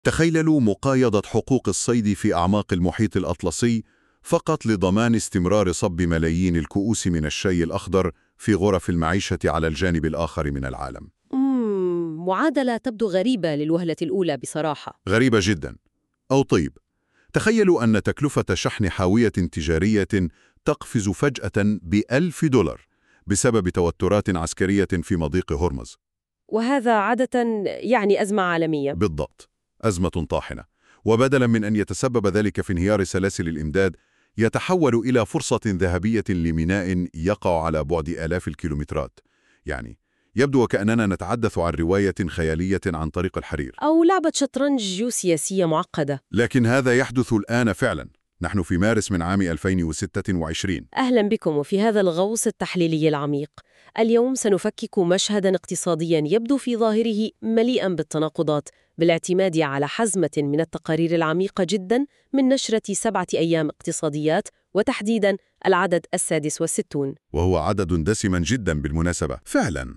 تخيلوا مقايضة حقوق الصيد في أعماق المحيط الأطلسي فقط لضمان استمرار صب ملايين الكؤوس من الشاي الأخضر في غرف المعيشة على الجانب الآخر من العالم. معادلة تبدو غريبة للوهلة الأولى بصراحة. غريبة جدا. أو طيب، تخيلوا أن تكلفة شحن حاوية تجارية تقفز فجأة ب$1000 بسبب توترات عسكرية في مضيق هرمز. وهذا عادة يعني أزمة عالمية. بالضبط، أزمة طاحنة. وبدلا من أن يتسبب ذلك في انهيار سلاسل الإمداد، يتحول إلى فرصة ذهبية لميناء يقع على بعد آلاف الكيلومترات. يعني يبدو وكأننا نتحدث عن رواية خيالية عن طريق الحرير أو لعبة شطرنج جيوسياسية معقدة. لكن هذا يحدث الآن فعلا. نحن في مارس من عام 2026. أهلا بكم وفي هذا الغوص التحليلي العميق. اليوم سنفكك مشهدا اقتصاديا يبدو في ظاهره مليئا بالتناقضات، بالاعتماد على حزمة من التقارير العميقة جدا من نشرة 7 أيام اقتصاديات، وتحديدا العدد 66. وهو عدد دسم جدا بالمناسبة. فعلا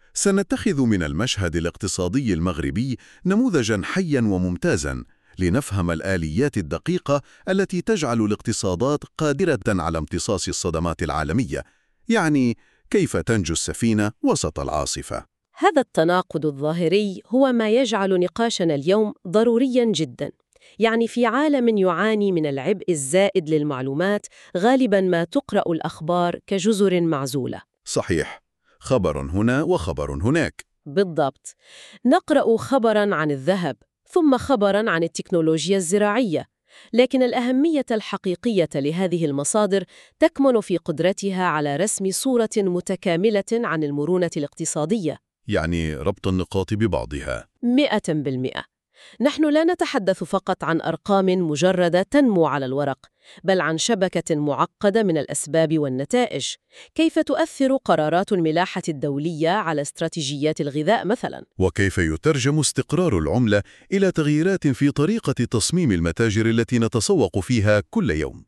سنتخذ من المشهد الاقتصادي المغربي نموذجا حيا وممتازا لنفهم الآليات الدقيقة التي تجعل الاقتصادات قادرة على امتصاص الصدمات العالمية، يعني كيف تنجو السفينة وسط العاصفة. هذا التناقض الظاهري هو ما يجعل نقاشنا اليوم ضروريا جدا. يعني في عالم يعاني من العبء الزائد للمعلومات، غالبا ما تقرأ الأخبار كجزر معزولة. صحيح، خبر هنا وخبر هناك. بالضبط، نقرأ خبراً عن الذهب، ثم خبراً عن التكنولوجيا الزراعية، لكن الأهمية الحقيقية لهذه المصادر تكمن في قدرتها على رسم صورة متكاملة عن المرونة الاقتصادية. يعني ربط النقاط ببعضها. 100%. نحن لا نتحدث فقط عن أرقام مجردة تنمو على الورق، بل عن شبكة معقدة من الأسباب والنتائج. كيف تؤثر قرارات الملاحة الدولية على استراتيجيات الغذاء مثلاً؟ وكيف يترجم استقرار العملة إلى تغييرات في طريقة تصميم المتاجر التي نتسوق فيها كل يوم؟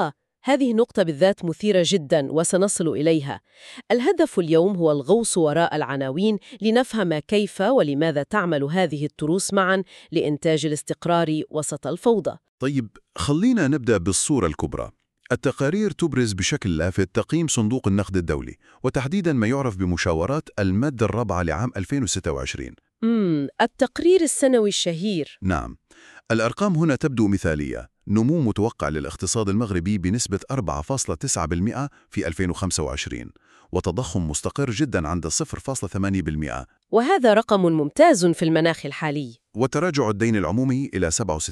هذه نقطة بالذات مثيرة جداً وسنصل إليها. الهدف اليوم هو الغوص وراء العناوين لنفهم كيف ولماذا تعمل هذه التروس معاً لإنتاج الاستقرار وسط الفوضى. طيب، خلينا نبدأ بالصورة الكبرى. التقارير تبرز بشكل لافت تقييم صندوق النقد الدولي، وتحديداً ما يعرف بمشاورات المادة الرابعة لعام 2026. التقرير السنوي الشهير. نعم، الأرقام هنا تبدو مثالية. نمو متوقع للاقتصاد المغربي بنسبة 4.9% في 2025، وتضخم مستقر جدا عند 0.8%، وهذا رقم ممتاز في المناخ الحالي. وتراجع الدين العمومي إلى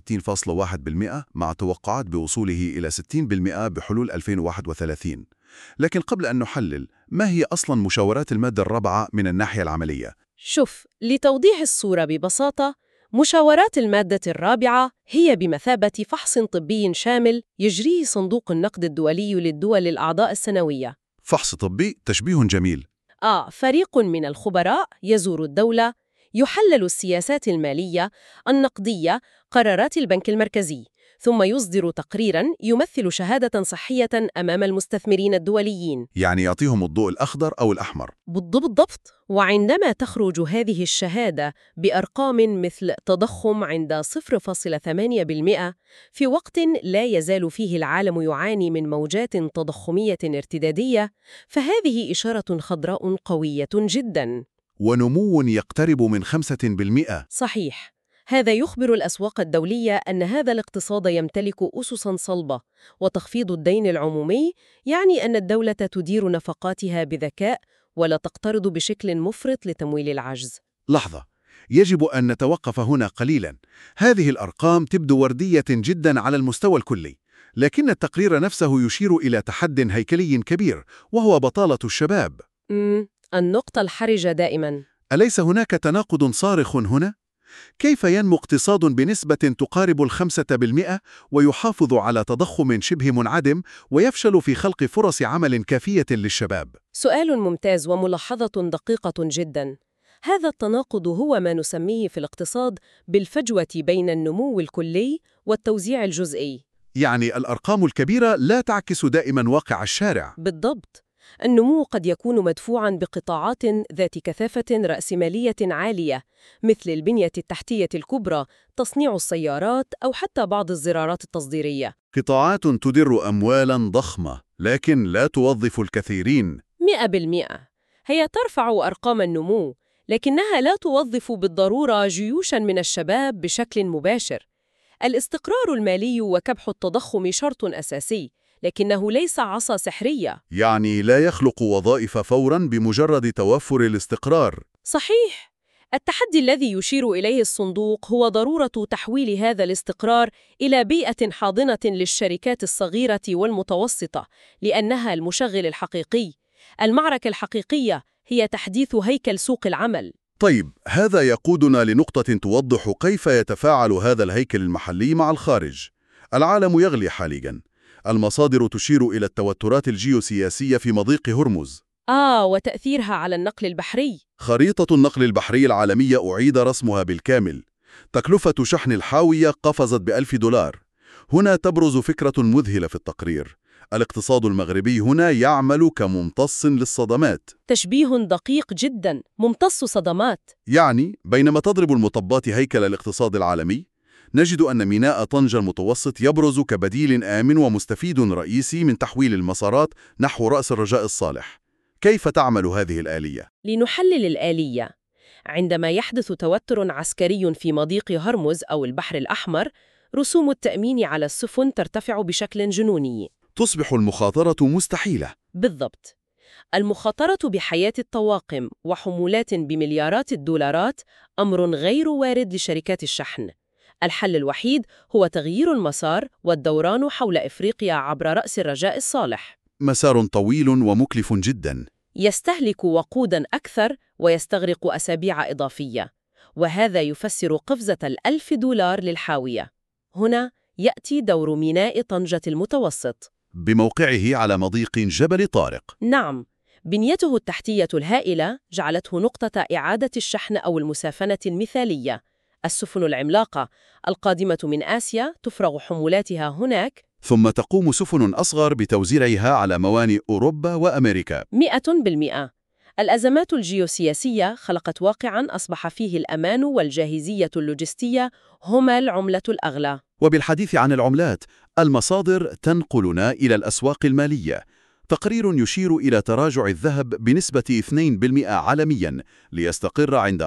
67.1% مع توقعات بوصوله إلى 60% بحلول 2031. لكن قبل أن نحلل، ما هي أصلاً مشاورات المادة الرابعة من الناحية العملية؟ شوف، لتوضيح الصورة ببساطة، مشاورات المادة الرابعة هي بمثابة فحص طبي شامل يجريه صندوق النقد الدولي للدول الأعضاء السنوية. فحص طبي، تشبيه جميل. فريق من الخبراء يزور الدولة، يحلل السياسات المالية، النقدية، قرارات البنك المركزي، ثم يصدر تقريراً يمثل شهادة صحية أمام المستثمرين الدوليين. يعني يعطيهم الضوء الأخضر أو الأحمر. بالضبط. وعندما تخرج هذه الشهادة بأرقام مثل تضخم عند 0.8% في وقت لا يزال فيه العالم يعاني من موجات تضخمية ارتدادية، فهذه إشارة خضراء قوية جداً. ونمو يقترب من 5%. صحيح. هذا يخبر الأسواق الدولية أن هذا الاقتصاد يمتلك أسساً صلبة، وتخفيض الدين العمومي يعني أن الدولة تدير نفقاتها بذكاء ولا تقترض بشكل مفرط لتمويل العجز. لحظة، يجب أن نتوقف هنا قليلاً. هذه الأرقام تبدو وردية جداً على المستوى الكلي، لكن التقرير نفسه يشير إلى تحد هيكلي كبير، وهو بطالة الشباب. النقطة الحرجة دائماً. أليس هناك تناقض صارخ هنا؟ كيف ينمو اقتصاد بنسبة تقارب 5% ويحافظ على تضخم شبه منعدم ويفشل في خلق فرص عمل كافية للشباب؟ سؤال ممتاز وملاحظة دقيقة جداً. هذا التناقض هو ما نسميه في الاقتصاد بالفجوة بين النمو الكلي والتوزيع الجزئي. يعني الأرقام الكبيرة لا تعكس دائماً واقع الشارع. بالضبط. النمو قد يكون مدفوعاً بقطاعات ذات كثافة رأسمالية عالية، مثل البنية التحتية الكبرى، تصنيع السيارات أو حتى بعض الزرارات التصديرية. قطاعات تدر أموالاً ضخمة، لكن لا توظف الكثيرين. 100%. هي ترفع أرقام النمو، لكنها لا توظف بالضرورة جيوشاً من الشباب بشكل مباشر. الاستقرار المالي وكبح التضخم شرط أساسي، لكنه ليس عصا سحرية. يعني لا يخلق وظائف فوراً بمجرد توفر الاستقرار. صحيح. التحدي الذي يشير إليه الصندوق هو ضرورة تحويل هذا الاستقرار إلى بيئة حاضنة للشركات الصغيرة والمتوسطة، لأنها المشغل الحقيقي. المعركة الحقيقية هي تحديث هيكل سوق العمل. طيب، هذا يقودنا لنقطة توضح كيف يتفاعل هذا الهيكل المحلي مع الخارج. العالم يغلي حالياً. المصادر تشير إلى التوترات الجيوسياسية في مضيق هرمز. وتأثيرها على النقل البحري. خريطة النقل البحري العالمية أعيد رسمها بالكامل. تكلفة شحن الحاوية قفزت ب$1000. هنا تبرز فكرة مذهلة في التقرير. الاقتصاد المغربي هنا يعمل كممتص للصدمات. تشبيه دقيق جدا، ممتص صدمات. يعني بينما تضرب المطبات هيكل الاقتصاد العالمي، نجد أن ميناء طنجة المتوسط يبرز كبديل آمن ومستفيد رئيسي من تحويل المسارات نحو رأس الرجاء الصالح. كيف تعمل هذه الآلية؟ لنحلل الآلية. عندما يحدث توتر عسكري في مضيق هرمز أو البحر الأحمر، رسوم التأمين على السفن ترتفع بشكل جنوني. تصبح المخاطرة مستحيلة. بالضبط. المخاطرة بحياة الطواقم وحمولات بمليارات الدولارات أمر غير وارد لشركات الشحن. الحل الوحيد هو تغيير المسار والدوران حول إفريقيا عبر رأس الرجاء الصالح. مسار طويل ومكلف جدا. يستهلك وقوداً أكثر ويستغرق أسابيع إضافية، وهذا يفسر قفزة $1000 للحاوية. هنا يأتي دور ميناء طنجة المتوسط بموقعه على مضيق جبل طارق. نعم، بنيته التحتية الهائلة جعلته نقطة إعادة الشحن أو المسافنة المثالية. السفن العملاقة القادمة من آسيا تفرغ حمولاتها هناك، ثم تقوم سفن أصغر بتوزيعها على موانئ أوروبا وأمريكا. 100%. الأزمات الجيوسياسية خلقت واقعاً أصبح فيه الأمان والجاهزية اللوجستية هما العملة الأغلى. وبالحديث عن العملات، المصادر تنقلنا إلى الأسواق المالية. تقرير يشير إلى تراجع الذهب بنسبة 2% عالمياً ليستقر عند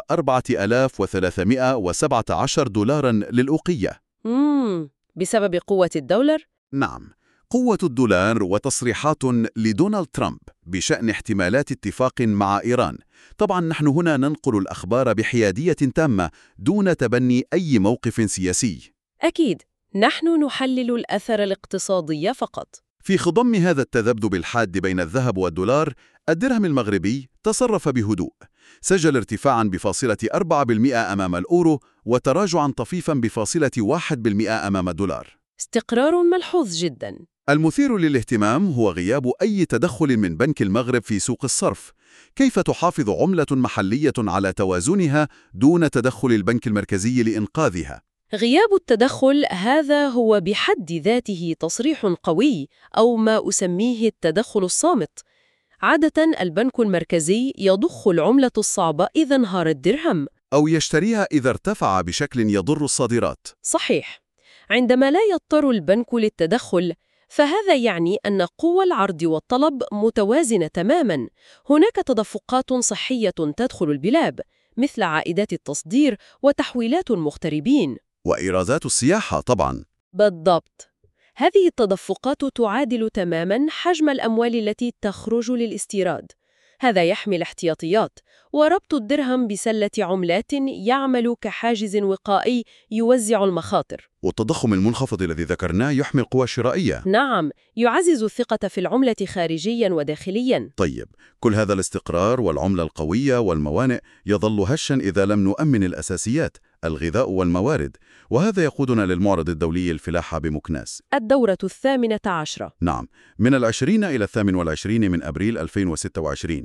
$4317 للأوقية. بسبب قوة الدولار؟ نعم، قوة الدولار وتصريحات لدونالد ترامب بشأن احتمالات اتفاق مع إيران. طبعا نحن هنا ننقل الأخبار بحيادية تامة دون تبني أي موقف سياسي. أكيد، نحن نحلل الأثر الاقتصادي فقط. في خضم هذا التذبذب الحاد بين الذهب والدولار، الدرهم المغربي تصرف بهدوء. سجل ارتفاعاً بفاصلة 4% أمام الأورو وتراجعاً طفيفاً بفاصلة 1% أمام الدولار. استقرار ملحوظ جداً. المثير للاهتمام هو غياب أي تدخل من بنك المغرب في سوق الصرف. كيف تحافظ عملة محلية على توازنها دون تدخل البنك المركزي لإنقاذها؟ غياب التدخل هذا هو بحد ذاته تصريح قوي، أو ما أسميه التدخل الصامت. عادة البنك المركزي يضخ العملة الصعبة إذا انهار الدرهم، أو يشتريها إذا ارتفع بشكل يضر الصادرات. صحيح. عندما لا يضطر البنك للتدخل، فهذا يعني أن قوى العرض والطلب متوازنة تماماً. هناك تدفقات صحية تدخل البلاد، مثل عائدات التصدير وتحويلات المغتربين. وإيرادات السياحة طبعاً. بالضبط. هذه التدفقات تعادل تماماً حجم الأموال التي تخرج للاستيراد. هذا يحمي الاحتياطيات، وربط الدرهم بسلة عملات يعمل كحاجز وقائي يوزع المخاطر. والتضخم المنخفض الذي ذكرناه يحمي القوى الشرائية. نعم، يعزز الثقة في العملة خارجياً وداخلياً. طيب، كل هذا الاستقرار والعملة القوية والموانئ يظل هشاً إذا لم نؤمن الأساسيات، الغذاء والموارد. وهذا يقودنا للمعرض الدولي الفلاحة بمكناس. الدورة 18. نعم، من 20 إلى 28 من أبريل 2026.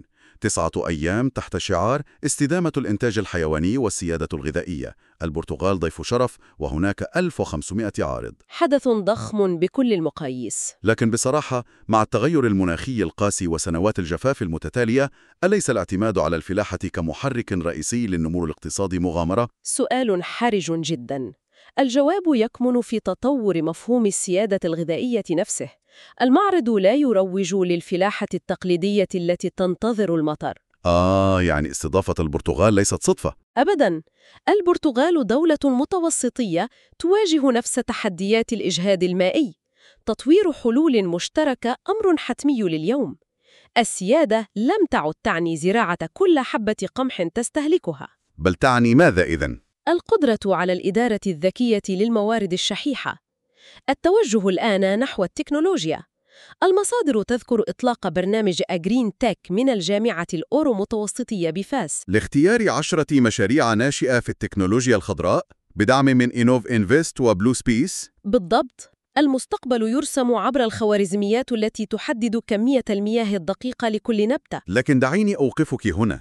9 أيام تحت شعار استدامة الإنتاج الحيواني والسيادة الغذائية. البرتغال ضيف شرف وهناك 1500 عارض. حدث ضخم بكل المقاييس. لكن بصراحة مع التغير المناخي القاسي وسنوات الجفاف المتتالية، أليس الاعتماد على الفلاحة كمحرك رئيسي للنمو الاقتصادي مغامرة؟ سؤال حرج جدا. الجواب يكمن في تطور مفهوم السيادة الغذائية نفسه. المعرض لا يروج للفلاحة التقليدية التي تنتظر المطر. يعني استضافة البرتغال ليست صدفة. أبداً. البرتغال دولة متوسطية تواجه نفس تحديات الإجهاد المائي. تطوير حلول مشتركة أمر حتمي لليوم. السيادة لم تعد تعني زراعة كل حبة قمح تستهلكها، بل تعني ماذا إذن؟ القدرة على الإدارة الذكية للموارد الشحيحة. التوجه الآن نحو التكنولوجيا. المصادر تذكر إطلاق برنامج أجرين تك من الجامعة الأورو متوسطية بفاس لاختيار 10 مشاريع ناشئة في التكنولوجيا الخضراء بدعم من إنوف إنفست وبلو سبيس. بالضبط. المستقبل يرسم عبر الخوارزميات التي تحدد كمية المياه الدقيقة لكل نبتة. لكن دعيني أوقفك هنا.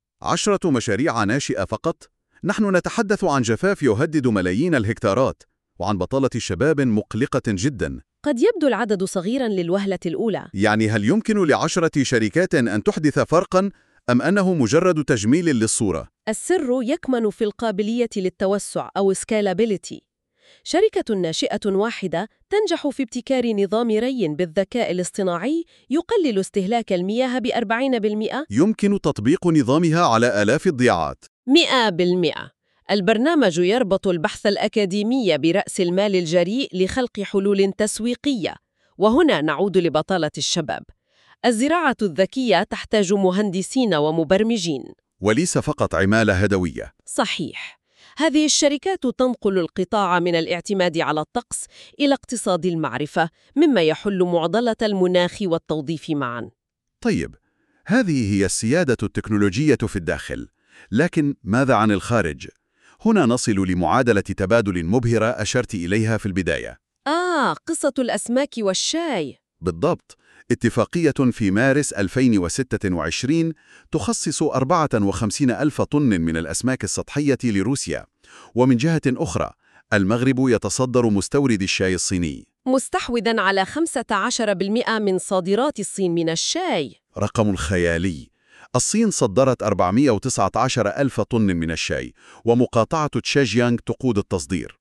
10 مشاريع ناشئة فقط؟ نحن نتحدث عن جفاف يهدد ملايين الهكتارات، وعن بطالة شباب مقلقة جدا. قد يبدو العدد صغيرا للوهلة الأولى. يعني هل يمكن ل10 شركات أن تحدث فرقا، أم أنه مجرد تجميل للصورة؟ السر يكمن في القابلية للتوسع أو scalability. شركة ناشئة واحدة تنجح في ابتكار نظام ري بالذكاء الاصطناعي يقلل استهلاك المياه ب40%. يمكن تطبيق نظامها على آلاف الضياعات. 100%. البرنامج يربط البحث الأكاديمي برأس المال الجريء لخلق حلول تسويقية. وهنا نعود لبطالة الشباب. الزراعة الذكية تحتاج مهندسين ومبرمجين، وليس فقط عمالة هدوية. صحيح. هذه الشركات تنقل القطاع من الاعتماد على الطقس إلى اقتصاد المعرفة، مما يحل معضلة المناخ والتوظيف معاً. طيب، هذه هي السيادة التكنولوجية في الداخل، لكن ماذا عن الخارج؟ هنا نصل لمعادلة تبادل مبهرة أشرت إليها في البداية. قصة الأسماك والشاي. بالضبط. اتفاقية في مارس 2026 تخصص 54 ألف طن من الأسماك السطحية لروسيا. ومن جهة أخرى، المغرب يتصدر مستورد الشاي الصيني، مستحوذاً على 15% من صادرات الصين من الشاي. رقم خيالي. الصين صدرت 419 ألف طن من الشاي، ومقاطعة تشاجيانغ تقود التصدير.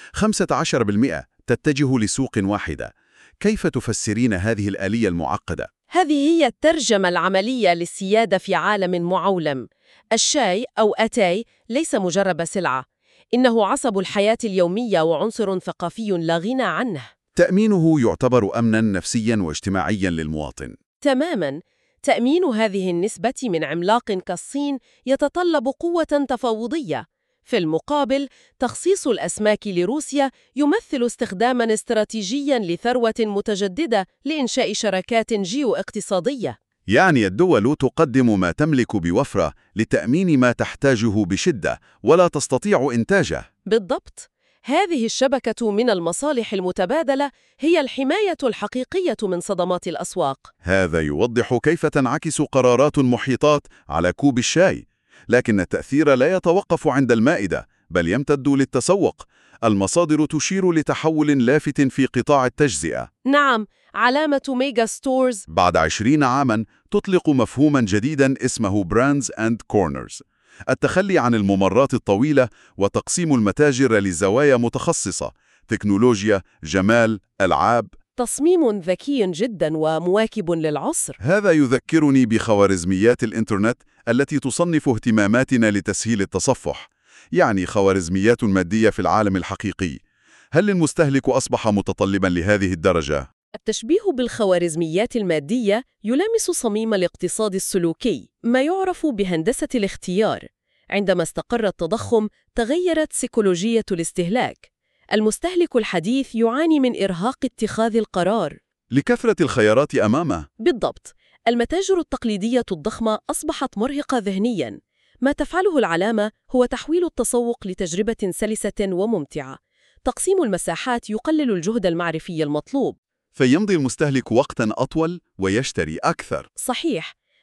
15% تتجه لسوق واحدة. كيف تفسرين هذه الآلية المعقدة؟ هذه هي الترجمة العملية للسيادة في عالم معولم. الشاي أو أتاي ليس مجرد سلعة، إنه عصب الحياة اليومية وعنصر ثقافي لا غنى عنه. تأمينه يعتبر أمناً نفسياً واجتماعياً للمواطن. تماماً. تأمين هذه النسبة من عملاق كالصين يتطلب قوة تفاوضية. في المقابل، تخصيص الأسماك لروسيا يمثل استخداماً استراتيجياً لثروة متجددة لإنشاء شراكات جيو-اقتصادية. يعني الدول تقدم ما تملك بوفرة لتأمين ما تحتاجه بشدة ولا تستطيع إنتاجه. بالضبط. هذه الشبكة من المصالح المتبادلة هي الحماية الحقيقية من صدمات الأسواق. هذا يوضح كيف تنعكس قرارات المحيطات على كوب الشاي. لكن التأثير لا يتوقف عند المائدة، بل يمتد للتسوق. المصادر تشير لتحول لافت في قطاع التجزئة. نعم، علامة ميجا ستورز بعد 20 عاماً تطلق مفهوماً جديداً اسمه براندز أند كورنرز، التخلي عن الممرات الطويلة وتقسيم المتاجر لزوايا متخصصة: تكنولوجيا، جمال، ألعاب. تصميم ذكي جدا ومواكب للعصر. هذا يذكرني بخوارزميات الإنترنت التي تصنف اهتماماتنا لتسهيل التصفح، يعني خوارزميات مادية في العالم الحقيقي. هل المستهلك أصبح متطلباً لهذه الدرجة؟ التشبيه بالخوارزميات المادية يلامس صميم الاقتصاد السلوكي، ما يعرف بهندسة الاختيار. عندما استقر التضخم، تغيرت سيكولوجية الاستهلاك. المستهلك الحديث يعاني من إرهاق اتخاذ القرار لكثرة الخيارات أمامه. بالضبط. المتاجر التقليدية الضخمة أصبحت مرهقة ذهنياً. ما تفعله العلامة هو تحويل التسوق لتجربة سلسة وممتعة. تقسيم المساحات يقلل الجهد المعرفي المطلوب، فيمضي المستهلك وقتاً أطول ويشتري أكثر. صحيح.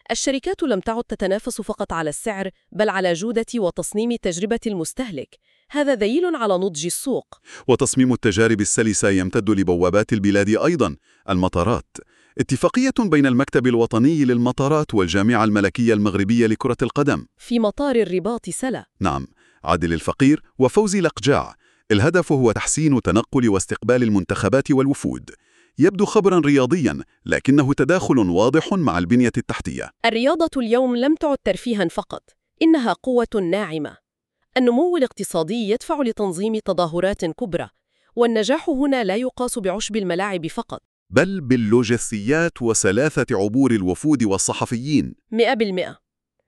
الشركات لم تعد تتنافس فقط على السعر بل على جودة وتصميم تجربة المستهلك. هذا دليل على نضج السوق. وتصميم التجارب السلسة يمتد لبوابات البلاد أيضاً، المطارات. اتفاقية بين المكتب الوطني للمطارات والجامعة الملكية المغربية لكرة القدم. في مطار الرباط سلا. نعم، عادل الفقير وفوزي لقجاع. الهدف هو تحسين تنقل واستقبال المنتخبات والوفود. يبدو خبراً رياضياً، لكنه تداخل واضح مع البنية التحتية. الرياضة اليوم لم تعد ترفيها فقط، إنها قوة ناعمة. النمو الاقتصادي يدفع لتنظيم تظاهرات كبرى، والنجاح هنا لا يقاس بعشب الملاعب فقط. بل باللوجستيات وسلاثة عبور الوفود والصحفيين. 100%.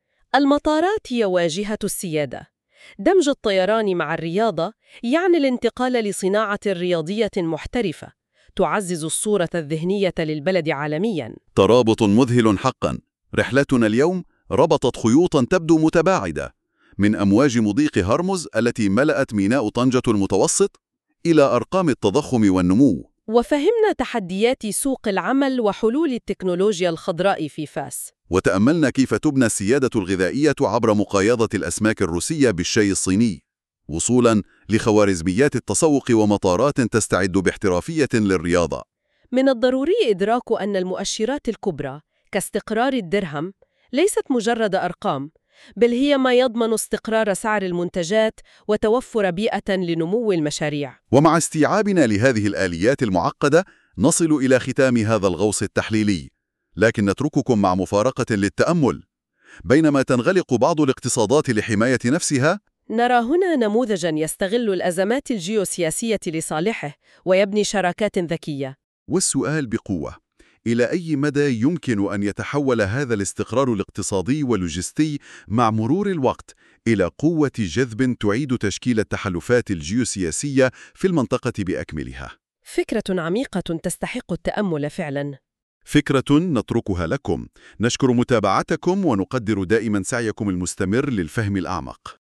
المطارات هي واجهة السيادة. دمج الطيران مع الرياضة يعني الانتقال لصناعة رياضية محترفة، تعزز الصورة الذهنية للبلد عالمياً. ترابط مذهل حقاً. رحلتنا اليوم ربطت خيوطاً تبدو متباعدة، من أمواج مضيق هرمز التي ملأت ميناء طنجة المتوسط إلى أرقام التضخم والنمو. وفهمنا تحديات سوق العمل وحلول التكنولوجيا الخضراء في فاس. وتأملنا كيف تبنى السيادة الغذائية عبر مقايضة الأسماك الروسية بالشاي الصيني، وصولاً لخوارزميات التسوق ومطارات تستعد باحترافية للرياضة. من الضروري إدراك أن المؤشرات الكبرى كاستقرار الدرهم ليست مجرد أرقام، بل هي ما يضمن استقرار سعر المنتجات وتوفر بيئة لنمو المشاريع. ومع استيعابنا لهذه الآليات المعقدة نصل إلى ختام هذا الغوص التحليلي، لكن نترككم مع مفارقة للتأمل. بينما تنغلق بعض الاقتصادات لحماية نفسها، نرى هنا نموذجاً يستغل الأزمات الجيوسياسية لصالحه ويبني شراكات ذكية. والسؤال بقوة: إلى أي مدى يمكن أن يتحول هذا الاستقرار الاقتصادي واللوجستي مع مرور الوقت إلى قوة جذب تعيد تشكيل التحالفات الجيوسياسية في المنطقة بأكملها؟ فكرة عميقة تستحق التأمل فعلاً. فكرة نتركها لكم. نشكر متابعتكم ونقدر دائما سعيكم المستمر للفهم الأعمق.